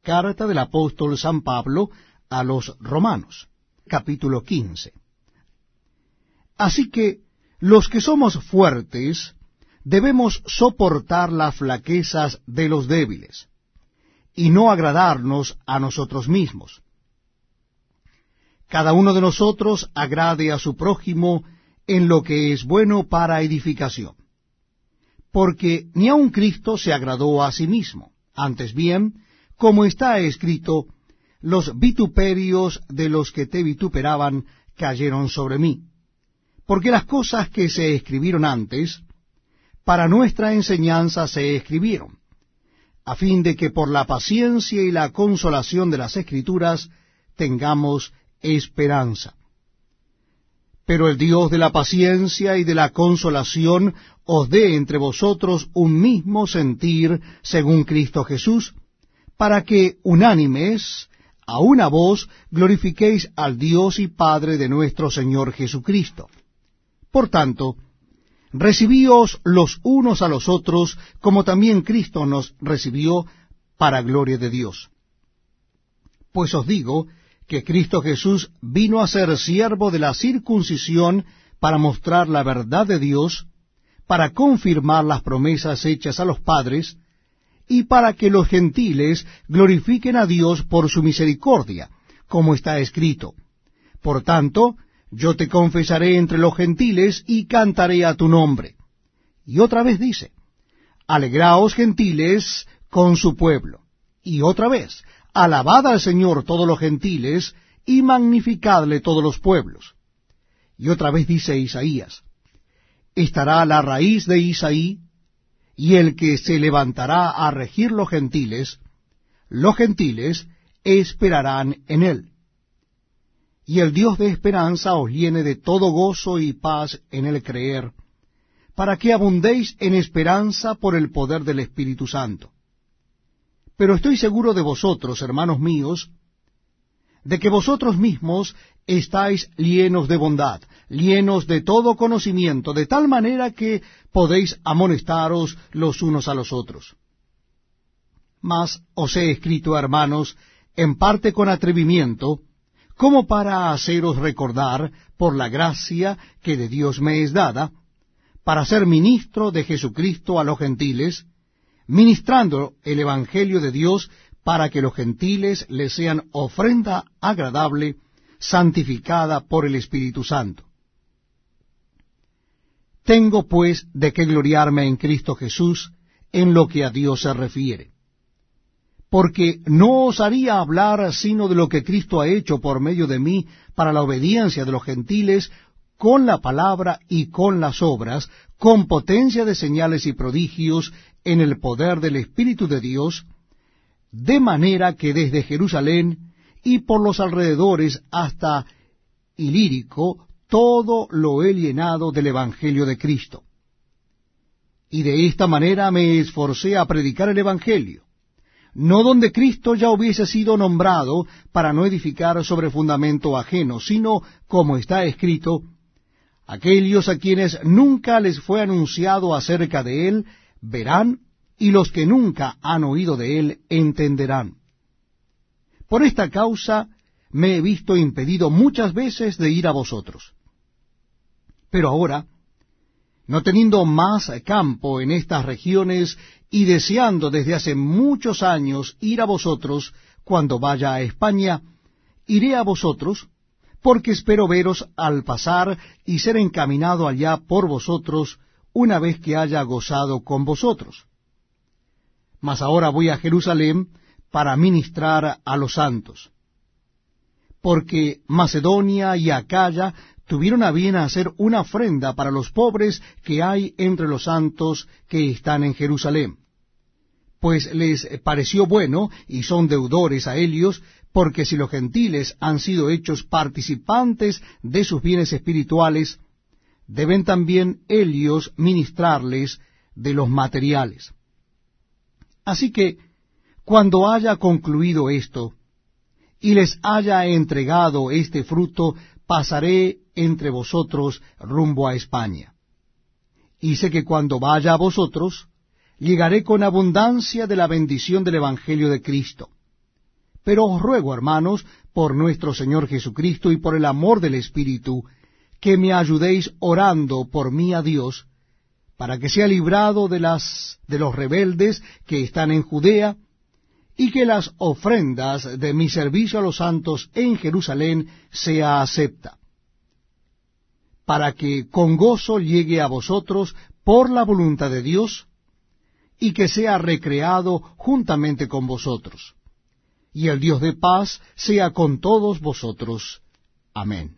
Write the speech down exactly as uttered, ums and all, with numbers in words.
Carta del apóstol San Pablo a los Romanos, capítulo quince. Así que los que somos fuertes debemos soportar las flaquezas de los débiles, y no agradarnos a nosotros mismos. Cada uno de nosotros agrade a su prójimo en lo que es bueno para edificación. Porque ni aun Cristo se agradó a sí mismo, antes bien, como está escrito, los vituperios de los que te vituperaban cayeron sobre mí. Porque las cosas que se escribieron antes, para nuestra enseñanza se escribieron, a fin de que por la paciencia y la consolación de las Escrituras tengamos esperanza. Pero el Dios de la paciencia y de la consolación os dé entre vosotros un mismo sentir según Cristo Jesús, para que unánimes, a una voz, glorifiquéis al Dios y Padre de nuestro Señor Jesucristo. Por tanto, recibíos los unos a los otros, como también Cristo nos recibió, para gloria de Dios. Pues os digo que Cristo Jesús vino a ser siervo de la circuncisión para mostrar la verdad de Dios, para confirmar las promesas hechas a los padres, y para que los gentiles glorifiquen a Dios por su misericordia, como está escrito. Por tanto, yo te confesaré entre los gentiles y cantaré a tu nombre. Y otra vez dice, alegraos gentiles con su pueblo. Y otra vez, alabad al Señor todos los gentiles, y magnificadle todos los pueblos. Y otra vez dice Isaías, estará la raíz de Isaí, y el que se levantará a regir los gentiles, los gentiles esperarán en él. Y el Dios de esperanza os llene de todo gozo y paz en el creer, para que abundéis en esperanza por el poder del Espíritu Santo. Pero estoy seguro de vosotros, hermanos míos, de que vosotros mismos estáis llenos de bondad, llenos de todo conocimiento, de tal manera que podéis amonestaros los unos a los otros. Mas os he escrito, hermanos, en parte con atrevimiento, como para haceros recordar, por la gracia que de Dios me es dada, para ser ministro de Jesucristo a los gentiles, ministrando el Evangelio de Dios, para que los gentiles les sean ofrenda agradable, santificada por el Espíritu Santo. Tengo pues de qué gloriarme en Cristo Jesús, en lo que a Dios se refiere. Porque no osaría hablar sino de lo que Cristo ha hecho por medio de mí para la obediencia de los gentiles, con la palabra y con las obras, con potencia de señales y prodigios, en el poder del Espíritu de Dios, de manera que desde Jerusalén y por los alrededores hasta Ilírico, todo lo he llenado del Evangelio de Cristo. Y de esta manera me esforcé a predicar el Evangelio, no donde Cristo ya hubiese sido nombrado, para no edificar sobre fundamento ajeno, sino, como está escrito, aquellos a quienes nunca les fue anunciado acerca de él, verán, y los que nunca han oído de él, entenderán. Por esta causa me he visto impedido muchas veces de ir a vosotros. Pero ahora, no teniendo más campo en estas regiones, y deseando desde hace muchos años ir a vosotros cuando vaya a España, iré a vosotros, porque espero veros al pasar y ser encaminado allá por vosotros, una vez que haya gozado con vosotros. Mas ahora voy a Jerusalén para ministrar a los santos. Porque Macedonia y Acaya tuvieron a bien hacer una ofrenda para los pobres que hay entre los santos que están en Jerusalén. Pues les pareció bueno, y son deudores a ellos, porque si los gentiles han sido hechos participantes de sus bienes espirituales, deben también ellos ministrarles de los materiales. Así que, cuando haya concluido esto, y les haya entregado este fruto, pasaré entre vosotros rumbo a España. Y sé que cuando vaya a vosotros, llegaré con abundancia de la bendición del Evangelio de Cristo, Pero os ruego, hermanos, por nuestro Señor Jesucristo y por el amor del Espíritu, que me ayudéis orando por mí a Dios, para que sea librado de las de los rebeldes que están en Judea, y que las ofrendas de mi servicio a los santos en Jerusalén sea acepta, para que con gozo llegue a vosotros por la voluntad de Dios, y que sea recreado juntamente con vosotros. Y el Dios de paz sea con todos vosotros. Amén.